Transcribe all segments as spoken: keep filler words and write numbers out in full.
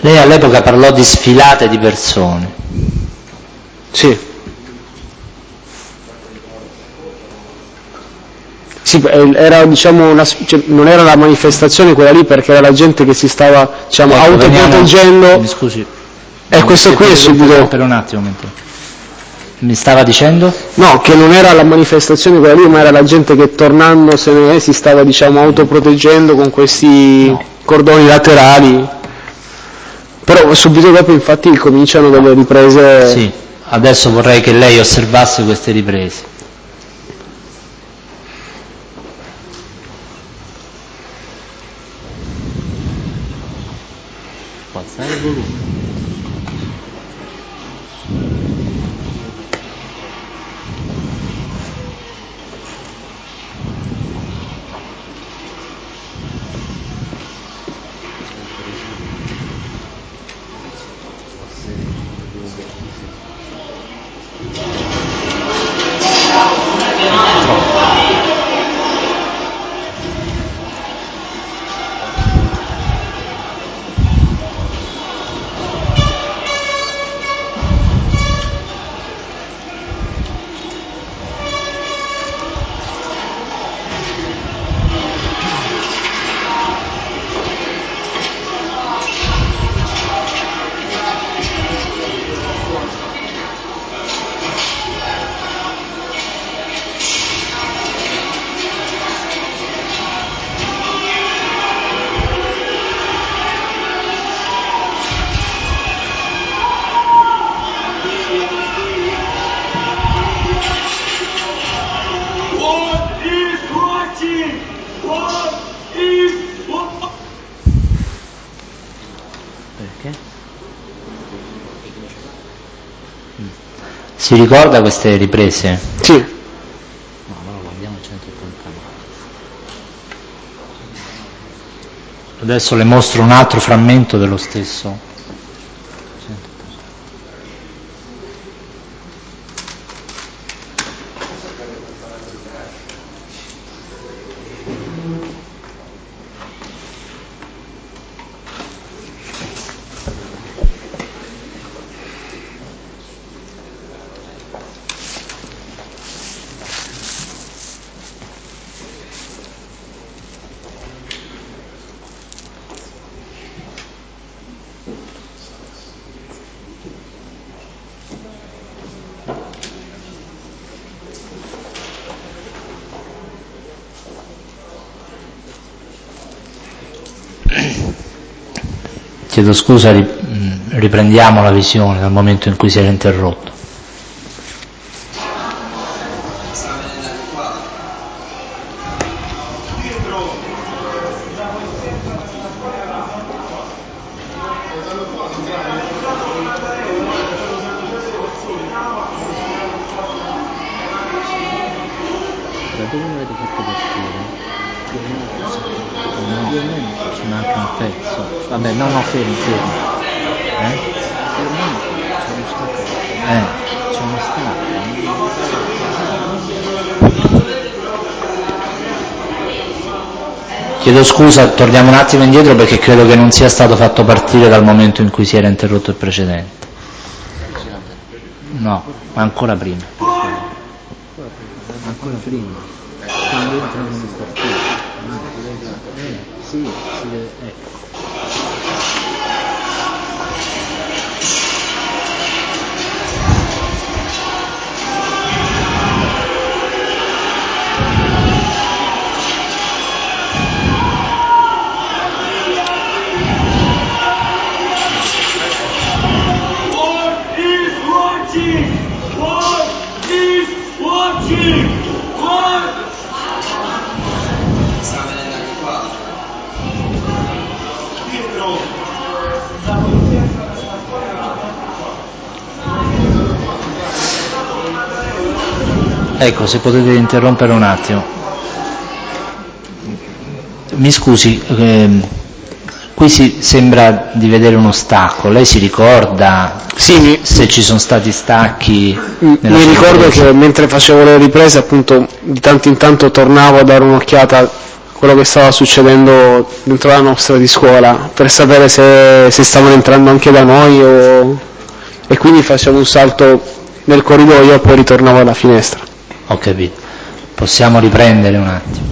Lei all'epoca parlò di sfilate di persone. Sì. Sì, era, diciamo, una, cioè, non era la manifestazione quella lì, perché era la gente che si stava, diciamo, ecco, autoproteggendo. Veniamo... Mi scusi. E questo qui è subito... Per un attimo, mi stava dicendo? No, che non era la manifestazione quella lì, ma era la gente che tornandosene si stava, diciamo, autoproteggendo con questi no. cordoni laterali. Però subito dopo infatti cominciano delle riprese. Sì, adesso vorrei che lei osservasse queste riprese. Può alzare il volume. Si ricorda queste riprese? Sì. No, ma lo guardiamo a centottanta. Adesso le mostro un altro frammento dello stesso. Chiedo scusa, riprendiamo la visione dal momento in cui si era interrotto. Da dove l'avete fatto partire? No, ci manca un pezzo. Vabbè, no, no, fermi, fermi. Eh? C'è uno stacco. Eh, c'è uno stacco. Chiedo scusa, torniamo un attimo indietro perché credo che non sia stato fatto partire dal momento in cui si era interrotto il precedente. No, ma ancora prima. Ancora prima. Quando entrano nel quartiere. Eh, sì, si deve... ecco. Ecco, se potete interrompere un attimo. Mi scusi, ehm, qui si sembra di vedere uno stacco, lei si ricorda sì, se ci sono stati stacchi? Mi ricordo ripresa? Che mentre facevo le riprese appunto di tanto in tanto tornavo a dare un'occhiata quello che stava succedendo dentro la nostra di scuola, per sapere se, se stavano entrando anche da noi o... e quindi facevo un salto nel corridoio e poi ritornavo alla finestra. Ho capito. Possiamo riprendere un attimo.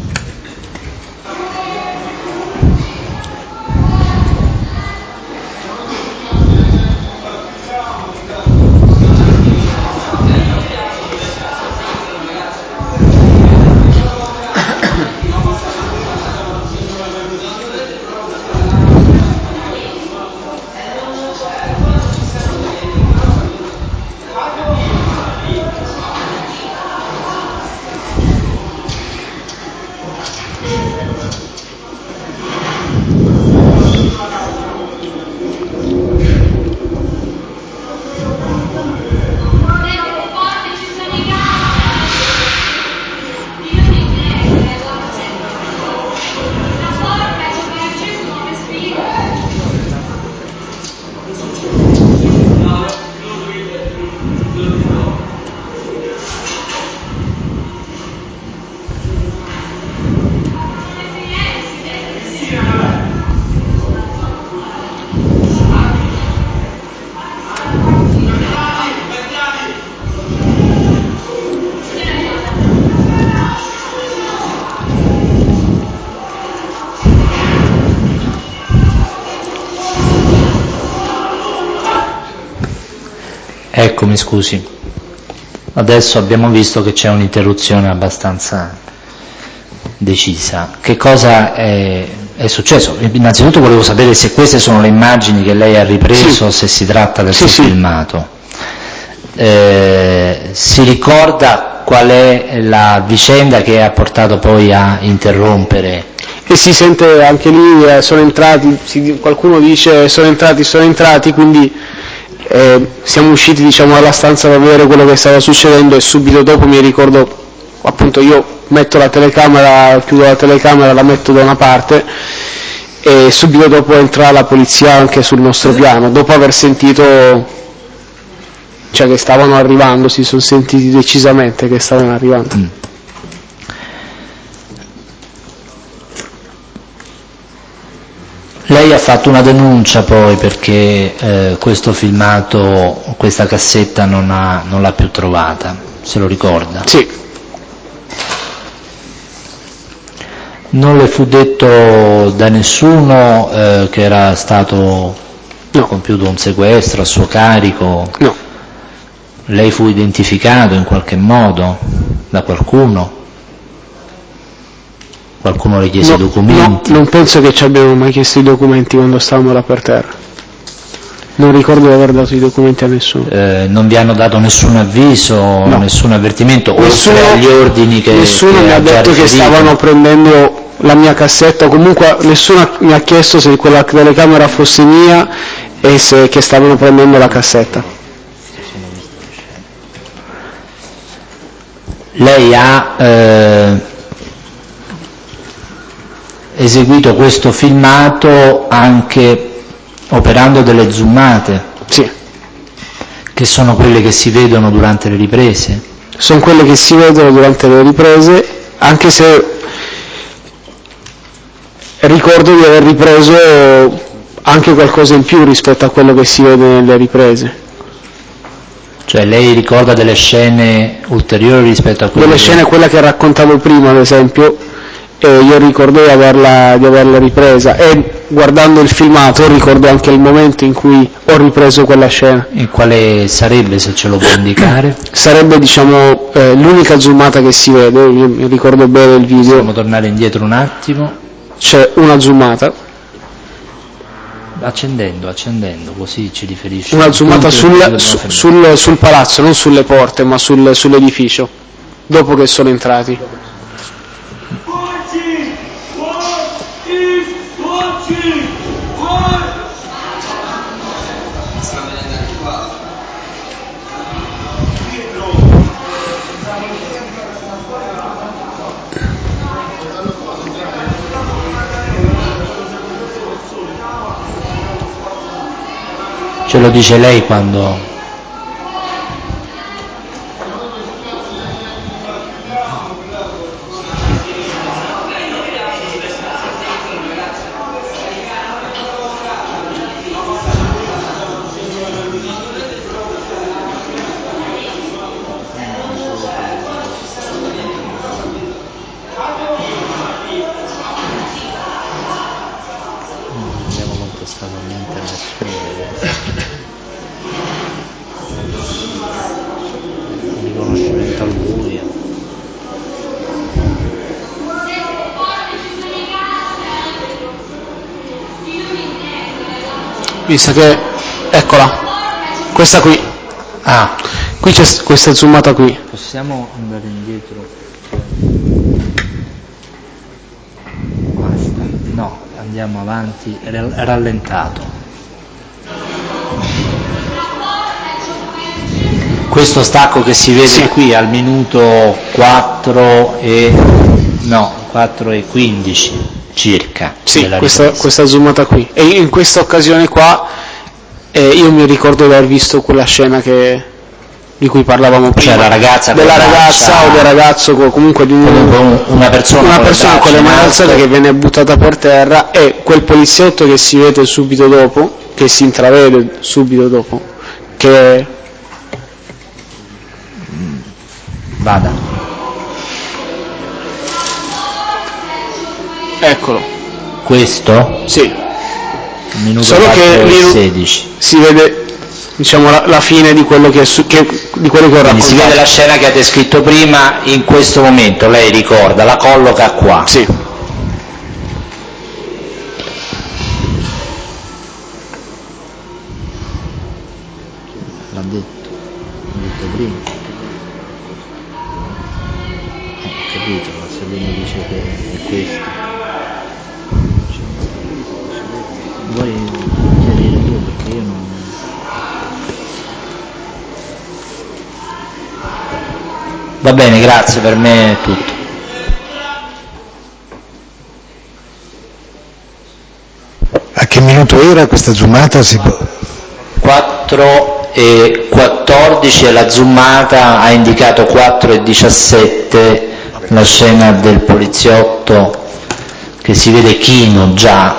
Eccomi, scusi. Adesso abbiamo visto che c'è un'interruzione abbastanza decisa. Che cosa è, è successo? Innanzitutto volevo sapere se queste sono le immagini che lei ha ripreso, sì. O se si tratta del suo sì, filmato. Eh, si ricorda qual è la vicenda che ha portato poi a interrompere? E si sente anche lì, eh, sono entrati, si, qualcuno dice sono entrati, sono entrati, quindi eh, siamo usciti diciamo dalla stanza per vedere quello che stava succedendo e subito dopo mi ricordo, appunto io metto la telecamera, chiudo la telecamera, la metto da una parte e subito dopo entra la polizia anche sul nostro piano, dopo aver sentito, cioè che stavano arrivando, si sono sentiti decisamente che stavano arrivando. Mm. Lei ha fatto una denuncia poi perché eh, questo filmato, questa cassetta non, ha, non l'ha più trovata, se lo ricorda? Sì. Non le fu detto da nessuno eh, che era stato no. compiuto un sequestro a suo carico? No. Lei fu identificato in qualche modo da qualcuno? Qualcuno le chiese no, i documenti? No, non penso che ci abbiano mai chiesto i documenti quando stavamo là per terra. Non ricordo di aver dato i documenti a nessuno. Eh, non vi hanno dato nessun avviso, no. nessun avvertimento, nessuno, oltre agli ordini che nessuno che mi ha detto che stavano prendendo la mia cassetta, comunque nessuno mi ha chiesto se quella telecamera fosse mia e se che stavano prendendo la cassetta. Lei ha eh, eseguito questo filmato anche operando delle zoomate? Sì. Che sono quelle che si vedono durante le riprese? Sono quelle che si vedono durante le riprese, anche se ricordo di aver ripreso anche qualcosa in più rispetto a quello che si vede nelle riprese. Cioè lei ricorda delle scene ulteriori rispetto a quelle delle scene, che... quella che raccontavo prima ad esempio, e io ricordo di averla, di averla ripresa e guardando il filmato ricordo anche il momento in cui ho ripreso quella scena. E quale sarebbe, se ce lo può indicare? Sarebbe diciamo eh, l'unica zoomata che si vede, io mi ricordo bene il video. Possiamo tornare indietro un attimo? C'è una zoomata. Accendendo, accendendo, così ci riferisce. Una zoomata sul, su, sul, sul palazzo, non sulle porte, ma sul, sull'edificio, dopo che sono entrati. Ce lo dice lei quando... mi sa che, eccola, questa qui. Ah, qui c'è questa zoomata qui. Possiamo andare indietro? Basta. No, andiamo avanti, rallentato. Questo stacco che si vede sì. qui al minuto quattro e no, quattro e quindici circa. Sì, questa, questa zoomata qui. E in questa occasione qua eh, io mi ricordo di aver visto quella scena che, di cui parlavamo prima. Cioè la ragazza della ragazza braccia, o del ragazzo, comunque di un, comunque una persona, una con, persona le con le mani alzate che viene buttata per terra, e quel poliziotto che si vede subito dopo, che si intravede subito dopo, che vada. Eccolo. Questo? Sì. Minuto Solo che lì sedici. Si vede, diciamo, la, la fine di quello che, che, di quello che ho raccontato. Si vede la scena che ha descritto prima in questo momento, lei ricorda, la colloca qua. Sì. L'ha detto, l'ha detto prima. Eh, ho capito, ma se lui mi dice che è questo. Vuoi chiarire tu, perché io non... Va bene, grazie, per me è tutto. A che minuto era questa zoomata? Si può... quattro e quattordici e la zoomata ha indicato quattro e diciassette, la scena del poliziotto che si vede chino già.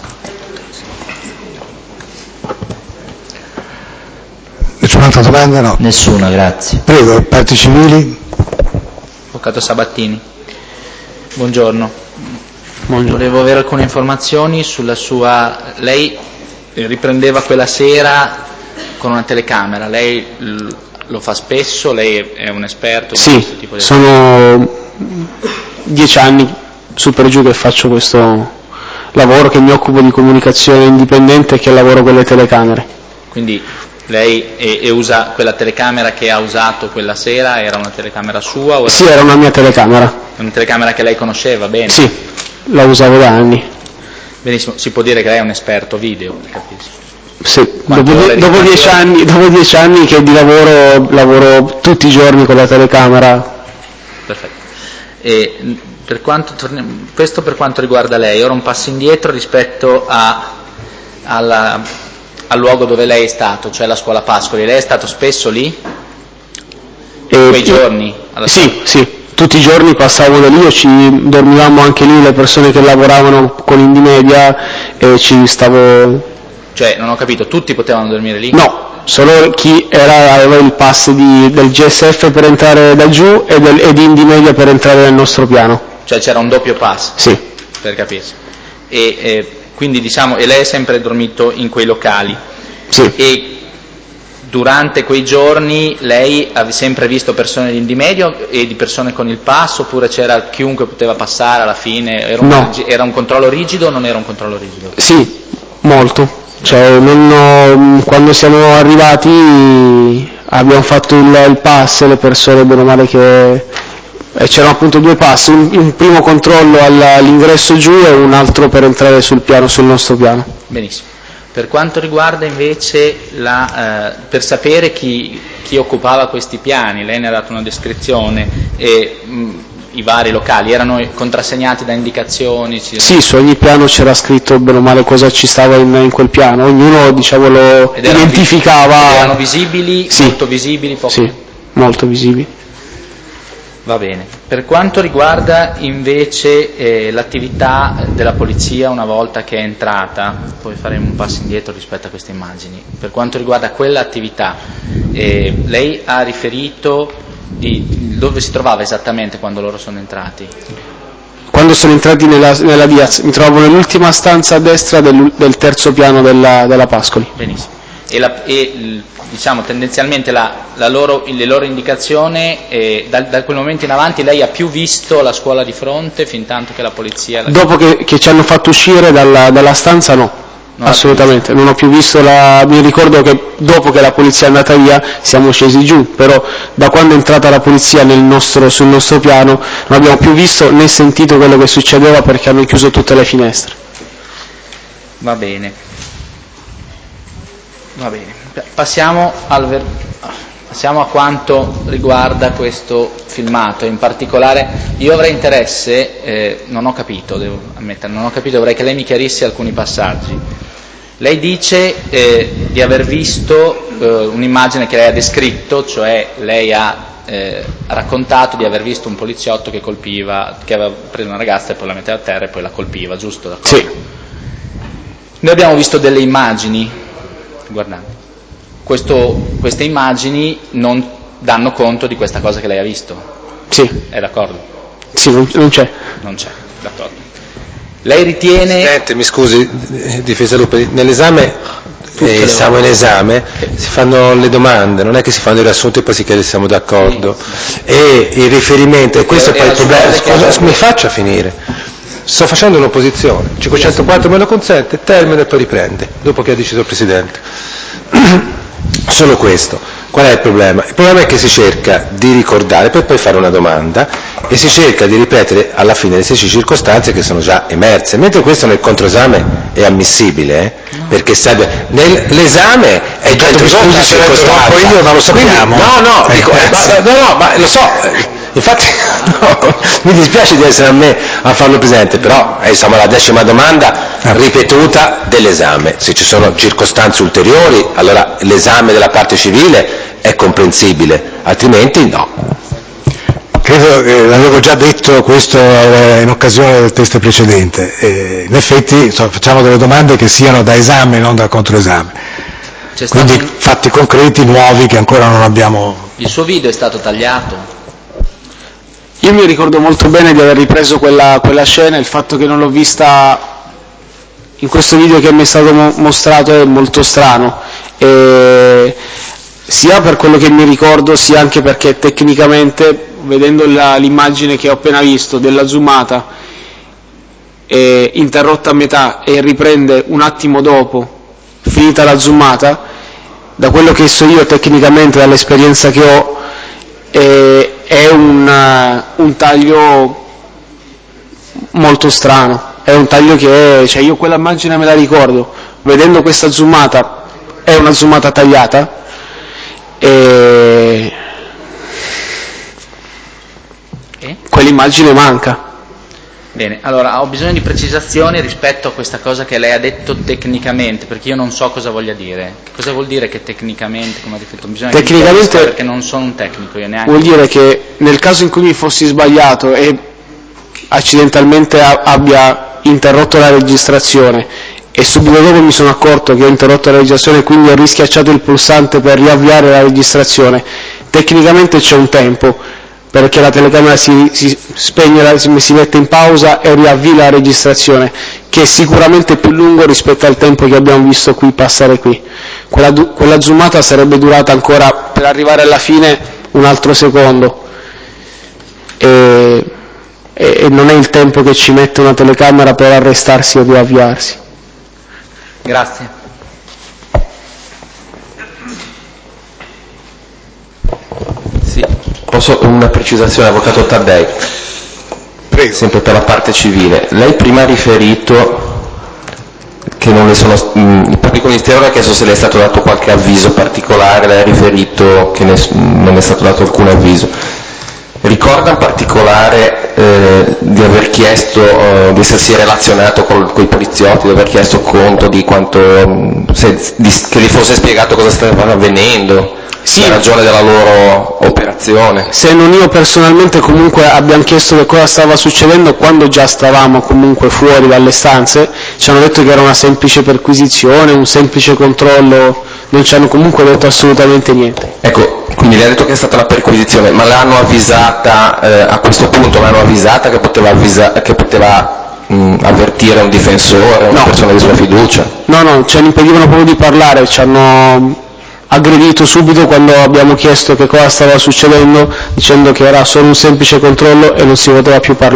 Nessun'altra domanda? No. Nessuna, grazie. Prego, parti civili. Avvocato Sabattini. Buongiorno. Buongiorno. Volevo avere alcune informazioni sulla sua... Lei riprendeva quella sera con una telecamera, lei lo fa spesso, lei è un esperto di sì, questo tipo di... sono dieci anni su per giù che faccio questo lavoro, che mi occupo di comunicazione indipendente e che lavoro con le telecamere. Quindi lei e, e usa quella telecamera che ha usato quella sera, era una telecamera sua? O era... Sì, era una mia telecamera. Una telecamera che lei conosceva bene? Sì, la usavo da anni. Benissimo, si può dire che lei è un esperto video, capisco. Sì, dopo, dopo, dieci anni, dopo dieci anni che di lavoro, lavoro tutti i giorni con la telecamera. Perfetto. E per quanto, questo per quanto riguarda lei, ora un passo indietro rispetto a, alla, al luogo dove lei è stato, cioè la scuola Pascoli. Lei è stato spesso lì? E quei giorni? Alla sì, scuola? sì, tutti i giorni passavo da lì, o ci dormivamo anche lì, le persone che lavoravano con Indymedia, e ci stavo... Cioè, non ho capito, tutti potevano dormire lì? No, solo chi era, aveva il pass di, del G S F per entrare da giù e, del, e di Indymedia per entrare nel nostro piano. Cioè c'era un doppio pass? Sì. Per capirsi. E, e quindi diciamo, e lei è sempre dormito in quei locali? Sì. E durante quei giorni lei ha sempre visto persone di Indymedia e di persone con il pass, oppure c'era chiunque poteva passare alla fine? Era un, no. era un controllo rigido o non era un controllo rigido? Sì, molto. Cioè, non ho, quando siamo arrivati abbiamo fatto il, il pass, le persone bene o male che eh, c'erano appunto due pass, un, un primo controllo all'ingresso giù e un altro per entrare sul piano, sul nostro piano. Benissimo. Per quanto riguarda invece la, eh, per sapere chi, chi occupava questi piani, lei ne ha dato una descrizione, e mh, i vari locali erano contrassegnati da indicazioni? Ci... Sì, su ogni piano c'era scritto bene o male cosa ci stava in, in quel piano, ognuno diciamo lo ed erano identificava. Vi- ed erano visibili, sì. molto visibili? Poco... Sì, molto visibili. Va bene. Per quanto riguarda invece eh, l'attività della polizia una volta che è entrata, poi faremo un passo indietro rispetto a queste immagini, per quanto riguarda quell'attività, eh, lei ha riferito di dove si trovava esattamente quando loro sono entrati? Quando sono entrati nella, nella Diaz, mi trovavo nell'ultima stanza a destra del, del terzo piano della, della Pascoli. Benissimo. E, la, e diciamo tendenzialmente la, la loro, le loro indicazioni, eh, da, da quel momento in avanti lei ha più visto la scuola di fronte fin tanto che la polizia... La... Dopo che, che ci hanno fatto uscire dalla, dalla stanza no. Non Assolutamente, non ho più visto la... mi ricordo che dopo che la polizia è andata via siamo scesi giù, però da quando è entrata la polizia nel nostro, sul nostro piano non abbiamo più visto né sentito quello che succedeva perché hanno chiuso tutte le finestre. Va bene. Va bene. Passiamo, al ver... Passiamo a quanto riguarda questo filmato. In particolare io avrei interesse, eh, non ho capito, devo ammettere, non ho capito, vorrei che lei mi chiarisse alcuni passaggi. Lei dice eh, di aver visto eh, un'immagine che lei ha descritto, cioè lei ha eh, raccontato di aver visto un poliziotto che colpiva, che aveva preso una ragazza e poi la metteva a terra e poi la colpiva, giusto? D'accordo? Sì. Noi abbiamo visto delle immagini, guardate, questo, queste immagini non danno conto di questa cosa che lei ha visto. Sì. È d'accordo? Sì, non, non c'è. Non c'è, d'accordo. Lei ritiene... Presidente, mi scusi, difesa Lupe, nell'esame, eh, siamo in esame, si fanno le domande, non è che si fanno i riassunti e poi si chiede se siamo d'accordo. Sì. E il riferimento, e questo è poi il problema, scusa, mi faccia finire. Sto facendo un'opposizione, cinquecentoquattro me lo consente, termina e poi riprende, dopo che ha deciso il Presidente. Solo questo. Qual è il problema? Il problema è che si cerca di ricordare per poi fare una domanda e si cerca di ripetere alla fine le stesse circostanze che sono già emerse, mentre questo nel controesame è ammissibile, eh? Perché serve nell'esame è già introdotto la circostanza. Io non lo sappiamo. Quindi, no, no, dico, eh, ma, no, no, ma lo so, infatti no, mi dispiace di essere a me a farlo presente, però eh, siamo alla decima domanda ripetuta dell'esame. Se ci sono circostanze ulteriori, allora l'esame della parte civile è comprensibile, altrimenti no. Credo che eh, l'avevo già detto questo eh, in occasione del test precedente. Eh, in effetti so, facciamo delle domande che siano da esame, non da controesame. C'è Quindi stato... fatti concreti, nuovi, che ancora non abbiamo... Il suo video è stato tagliato? Io mi ricordo molto bene di aver ripreso quella, quella scena, il fatto che non l'ho vista in questo video che mi è stato mo- mostrato è molto strano, e sia per quello che mi ricordo sia anche perché tecnicamente, vedendo la, l'immagine che ho appena visto della zoomata eh, interrotta a metà e riprende un attimo dopo finita la zoomata, da quello che so io tecnicamente, dall'esperienza che ho, eh, è un, uh, un taglio molto strano, è un taglio che, cioè io quella immagine me la ricordo, vedendo questa zoomata è una zoomata tagliata e eh? quell'immagine manca. Bene, allora ho bisogno di precisazioni rispetto a questa cosa che lei ha detto tecnicamente, perché io non so cosa voglia dire. Che cosa vuol dire che tecnicamente, come ha detto, bisogna tecnicamente, perché non sono un tecnico, io neanche. Vuol dire che nel caso in cui mi fossi sbagliato e accidentalmente a- abbia interrotto la registrazione e subito dopo mi sono accorto che ho interrotto la registrazione e quindi ho rischiacciato il pulsante per riavviare la registrazione, tecnicamente c'è un tempo, perché la telecamera si, si spegne, si, si mette in pausa e riavvia la registrazione, che è sicuramente più lungo rispetto al tempo che abbiamo visto qui passare qui. Quella, quella zoomata sarebbe durata ancora, per arrivare alla fine, un altro secondo, e, e, e non è il tempo che ci mette una telecamera per arrestarsi o riavviarsi. Grazie. Sì, posso una precisazione, avvocato Taddei? Prego. Sempre per la parte civile. Lei prima ha riferito che non le sono, mh, il pubblico ministero ha chiesto se le è stato dato qualche avviso particolare, lei ha riferito che ne, non è stato dato alcun avviso. Ricorda in particolare eh, di aver chiesto, eh, di essersi relazionato con i poliziotti, di aver chiesto conto di quanto, se, di, che gli fosse spiegato cosa stava avvenendo, sì, la ragione della loro operazione. Se non io personalmente, comunque abbiamo chiesto che cosa stava succedendo quando già stavamo comunque fuori dalle stanze, ci hanno detto che era una semplice perquisizione, un semplice controllo, non ci hanno comunque detto assolutamente niente. Ecco, quindi le ha detto che è stata una perquisizione, ma l'hanno avvisata, eh, a questo punto l'hanno avvisata che poteva, avvisa, che poteva mh, avvertire un difensore, una no. persona di sua fiducia? No, no, ci impedivano proprio di parlare, ci hanno aggredito subito quando abbiamo chiesto che cosa stava succedendo, dicendo che era solo un semplice controllo e non si poteva più parlare.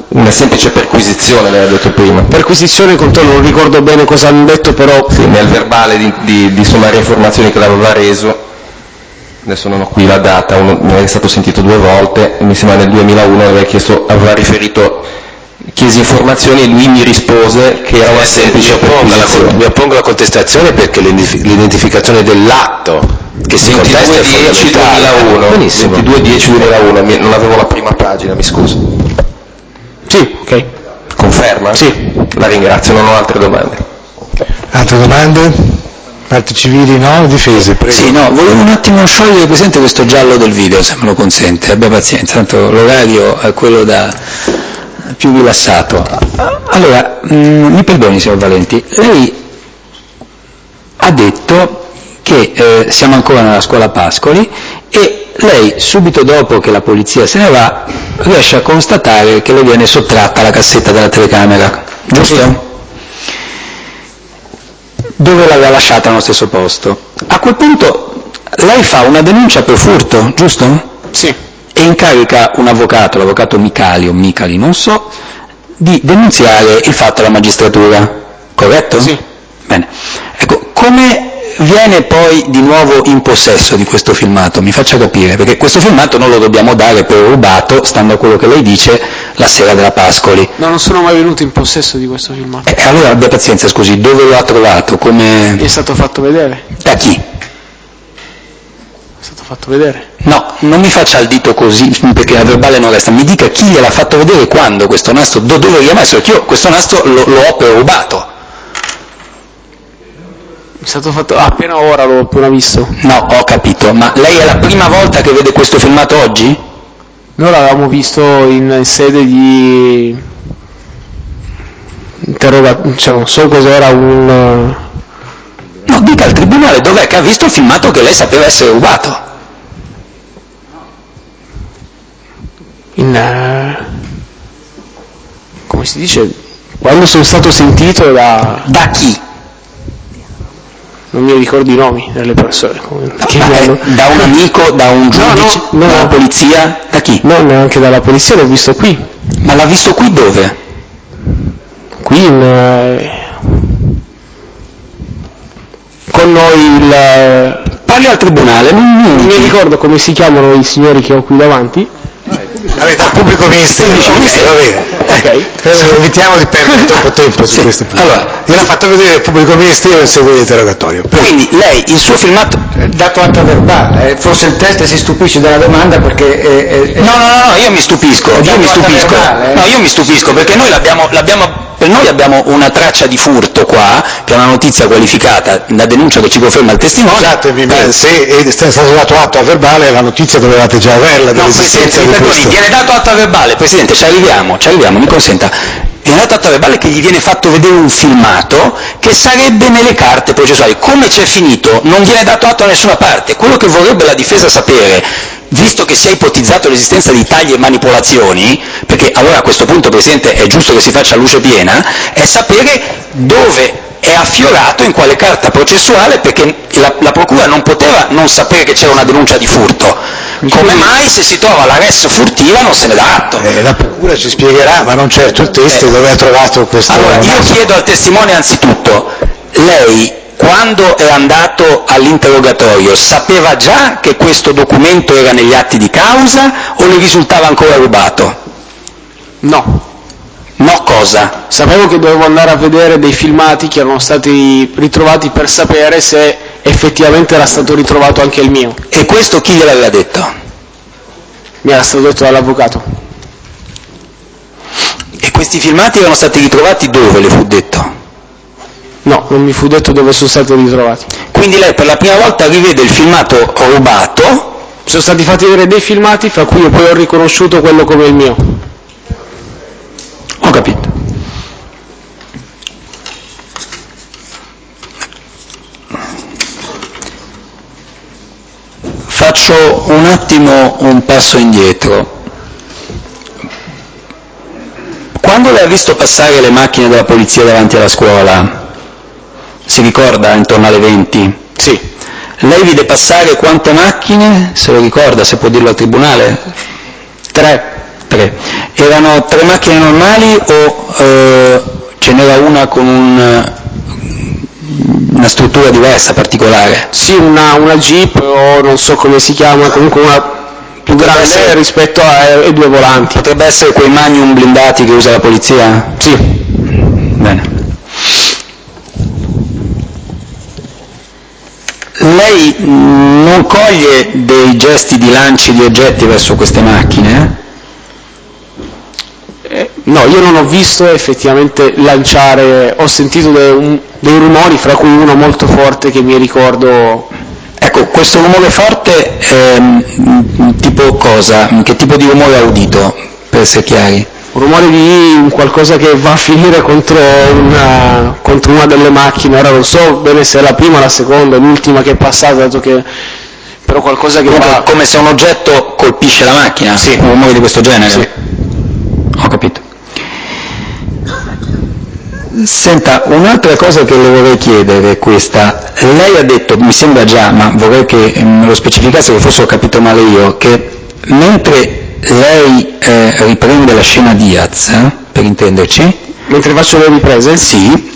Una semplice perquisizione, lei ha detto prima. Perquisizione, controllo, non ricordo bene cosa hanno detto, però... Sì, nel verbale di, di, di sommarie informazioni che l'aveva reso, adesso non ho qui la data, uno, mi è stato sentito due volte, mi sembra nel duemilauno aveva chiesto, aveva riferito, chiesi informazioni e lui mi rispose che era una semplice perquisizione. Mi oppongo alla contestazione perché l'identificazione dell'atto che si contesta è fondamentale. ventidue dieci duemilauno, non avevo la prima pagina, mi scuso. Sì, ok. Conferma? Sì. La ringrazio, non ho altre domande. Altre domande? Parti civili no? Difese, prego. Sì, no, volevo un attimo sciogliere presente questo giallo del video, se me lo consente, abbia pazienza, tanto l'orario è quello da più rilassato. Allora, mh, mi perdoni signor Valenti, lei ha detto che eh, siamo ancora nella scuola Pascoli e lei, subito dopo che la polizia se ne va, riesce a constatare che le viene sottratta la cassetta della telecamera, giusto? Dove l'aveva lasciata nello stesso posto. A quel punto lei fa una denuncia per furto, giusto? Sì. E incarica un avvocato, l'avvocato Micali o Micali, non so, di denunziare il fatto alla magistratura, corretto? Sì. Bene. Ecco, come viene poi di nuovo in possesso di questo filmato? Mi faccia capire, perché questo filmato non lo dobbiamo dare per rubato, stando a quello che lei dice, la sera della Pascoli. No, non sono mai venuto in possesso di questo filmato. E eh, allora abbia pazienza, scusi, dove lo ha trovato? Come... Mi è stato fatto vedere. Da chi? È stato fatto vedere. No, non mi faccia il dito così, perché la verbale non resta, mi dica chi gliel'ha fatto vedere e quando questo nastro, do, dove gli ha messo, perché io questo nastro lo, lo ho per rubato. È stato fatto, ah, appena ora l'ho appena visto. No, ho capito, ma lei è la prima volta che vede questo filmato oggi? Noi l'avevamo visto in sede di interrogazione, cioè non so cos'era un... No, dica al tribunale dov'è che ha visto il filmato che lei sapeva essere rubato. In... Uh, come si dice? Quando sono stato sentito da... Da chi? Non mi ricordo i nomi delle persone. Che Ma hanno... Da un amico, da un giudice, no, no, no. dalla polizia? Da chi? No, neanche dalla polizia, l'ho visto qui. Ma l'ha visto qui dove? Qui in... Uh, con noi il... Parli al tribunale, non, non mi ricordo come si chiamano i signori che ho qui davanti. Vabbè, dal pubblico ministero, va bene. Ok. Evitiamo di perdere troppo tempo su sì. questo punto. Allora, gliel'ha fatto vedere il pubblico ministero in sede di interrogatorio. Quindi lei, il suo filmato... Dato atto verbale, eh, forse il test si stupisce della domanda perché... Eh, eh, no, no, no, no, io mi stupisco, io mi stupisco, verbale, eh. no, io mi stupisco perché noi l'abbiamo, l'abbiamo, per noi abbiamo una traccia di furto qua, che è una notizia qualificata, la denuncia che ci conferma il testimone. Scusatemi, ma se è stato dato atto a verbale, la notizia dovevate già averla dell'esistenza no, di perdoni, questo. Viene dato atto a verbale, Presidente, ci arriviamo, ci arriviamo, mi consenta. Viene dato atto a verbale che gli viene fatto vedere un filmato che sarebbe nelle carte processuali. Come c'è finito? Non viene dato atto a nessuna parte. Quello che vorrebbe la difesa sapere, visto che si è ipotizzato l'esistenza di tagli e manipolazioni, perché allora a questo punto, Presidente, è giusto che si faccia luce piena, è sapere dove è affiorato, in quale carta processuale, perché la, la Procura non poteva non sapere che c'era una denuncia di furto. Come mai se si trova la res furtiva non se ne dà atto? Eh, la Procura ci spiegherà, ma non certo il testo, eh. dove ha trovato questo... Allora, io chiedo al testimone anzitutto, lei quando è andato all'interrogatorio sapeva già che questo documento era negli atti di causa o le risultava ancora rubato? No. No cosa? Sapevo che dovevo andare a vedere dei filmati che erano stati ritrovati per sapere se effettivamente era stato ritrovato anche il mio. E questo chi gliel'aveva detto? Mi era stato detto dall'avvocato. E questi filmati erano stati ritrovati dove, le fu detto? No, non mi fu detto dove sono stati ritrovati. Quindi lei per la prima volta rivede il filmato rubato? Sono stati fatti vedere dei filmati, fra cui io poi ho riconosciuto quello come il mio. Ho capito. Faccio un attimo un passo indietro. Quando lei ha visto passare le macchine della polizia davanti alla scuola, si ricorda, intorno alle venti? Sì. Lei vide passare quante macchine? Se lo ricorda, se può dirlo al tribunale? Tre. Tre. Erano tre macchine normali o eh, ce n'era una con un, una struttura diversa, particolare? Sì, una, una Jeep o non so come si chiama, comunque una più grande essere, rispetto ai, ai due volanti. Potrebbe essere quei Magnum blindati che usa la polizia? Sì. Bene. Lei non coglie dei gesti di lanci di oggetti verso queste macchine? Eh, no, io non ho visto effettivamente lanciare, ho sentito de, un, dei rumori, fra cui uno molto forte che mi ricordo. Ecco, questo rumore forte, ehm, tipo cosa? Che tipo di rumore ha udito, per essere chiari? Un rumore di qualcosa che va a finire contro una, contro una delle macchine, ora non so bene se è la prima o la seconda, l'ultima che è passata, dato che però qualcosa che Comunque, va... come se un oggetto colpisce la macchina? Sì. Un rumore di questo genere? Sì. Ho capito. Senta, un'altra cosa che le vorrei chiedere è questa. Lei ha detto, mi sembra già, ma vorrei che me lo specificasse, che forse ho capito male io, che mentre lei eh, riprende la scena Diaz, eh, per intenderci, mentre faccio le riprese? Sì,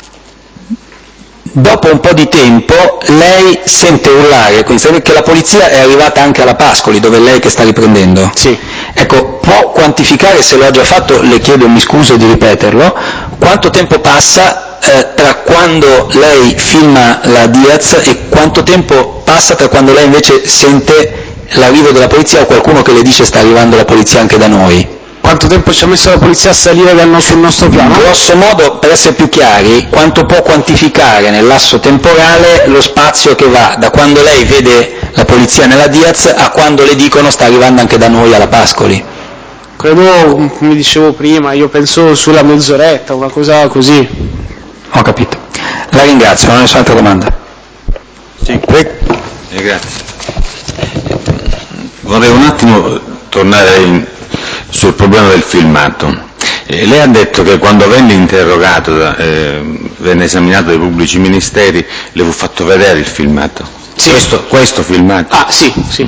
dopo un po' di tempo lei sente urlare, quindi sa che la polizia è arrivata anche alla Pascoli, dove è lei che sta riprendendo. Sì. Ecco, può quantificare, se lo ha già fatto, le chiedo, mi scuso di ripeterlo, quanto tempo passa eh, tra quando lei filma la Diaz e quanto tempo passa tra quando lei invece sente l'arrivo della polizia o qualcuno che le dice sta arrivando la polizia anche da noi? Quanto tempo ci ha messo la polizia a salire dal nostro, sul nostro piano? Grosso modo, per essere più chiari, quanto può quantificare nel lasso temporale lo spazio che va da quando lei vede la polizia nella Diaz a quando le dicono sta arrivando anche da noi alla Pascoli? Credo, come dicevo prima, io penso sulla mezz'oretta, una cosa così. Ho capito. La ringrazio, non ho nessun'altra domanda. Sì, prego. Eh, grazie. Vorrei un attimo tornare in, sul problema del filmato. Eh, lei ha detto che quando venne interrogato, da, eh, venne esaminato dai pubblici ministeri, le fu fatto vedere il filmato. Sì. Questo, questo filmato? Ah, sì, sì.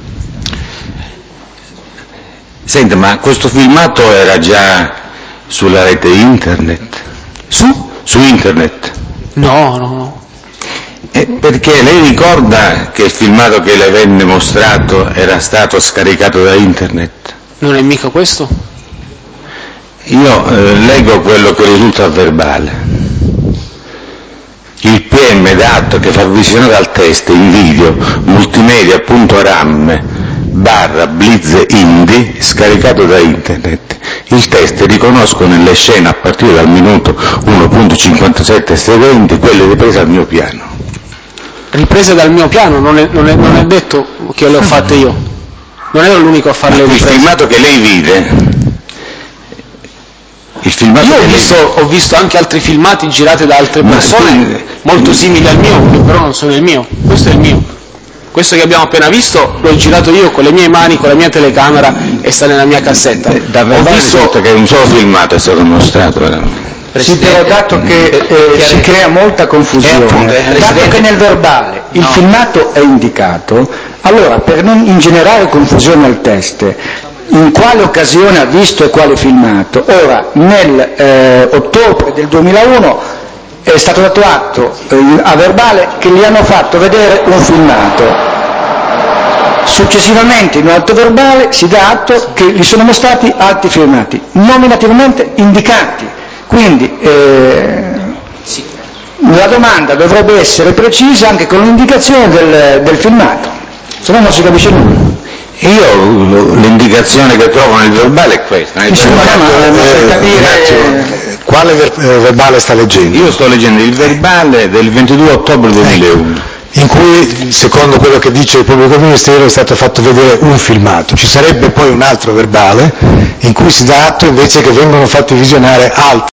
Senta, ma questo filmato era già sulla rete internet? Su? Su internet? No, no, no. Eh, perché lei ricorda che il filmato che le venne mostrato era stato scaricato da internet? Non è mica questo? Io eh, leggo quello che risulta a verbale. Il P M dato che fa visionare al test in video multimedia.ram barra blitz indi scaricato da internet. Il test riconosco nelle scene a partire dal minuto uno punto cinquantasette seguenti quelle riprese al mio piano. Riprese dal mio piano, non è, non è, non è detto che le ho fatte io. Non ero l'unico a fare le riprese. Il filmato che lei vide, il filmato io ho che visto, lei... ho visto anche altri filmati girati da altre persone, Ma... molto simili al mio, che però non sono il mio. Questo è il mio. Questo che abbiamo appena visto l'ho girato io con le mie mani, con la mia telecamera e sta nella mia cassetta. Da verbale risulta che un solo filmato è stato mostrato. Sì, però dato che eh, si crea molta confusione, appunto, dato che nel verbale il No. filmato è indicato, allora per non ingenerare confusione al test, in quale occasione ha visto e quale filmato? Ora, nel eh, ottobre del duemilauno è stato dato atto eh, a verbale che gli hanno fatto vedere un filmato. Successivamente in un altro verbale si dà atto che gli sono mostrati altri filmati, nominativamente indicati. Quindi eh, la domanda dovrebbe essere precisa anche con l'indicazione del, del filmato, se no non si capisce nulla. Io l'indicazione che trovo nel verbale è questa. Nel Sì, verbale, ma, ma, ma per capire... Eh, quale ver- eh, verbale sta leggendo? io sto leggendo il verbale del ventidue ottobre duemilauno. In cui, secondo quello che dice il pubblico ministero, è stato fatto vedere un filmato. Ci sarebbe poi un altro verbale in cui si dà atto invece che vengono fatti visionare altri